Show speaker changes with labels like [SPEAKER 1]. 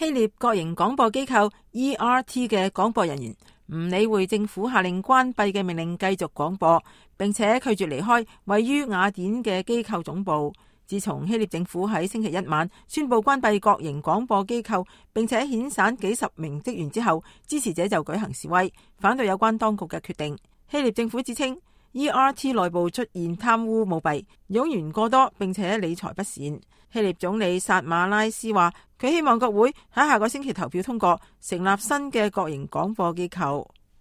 [SPEAKER 1] 希臘國營廣播機構 ERT 嘅廣播人員唔理會政府下令關閉嘅命令，繼續廣播，並且拒絕離開位於雅典嘅機構總部。自從希臘政府喺星期一晚宣布關閉國營廣播機構，並且遣散幾十名職員之後，支持者就舉行示威，反對有關當局嘅決定。希臘政府指稱 ERT 內部出現貪污舞弊、冗員過多，並且理財不善。希臘總理薩馬拉斯話，佢希望國會喺下個星期投票通過成立新嘅國營廣播機構。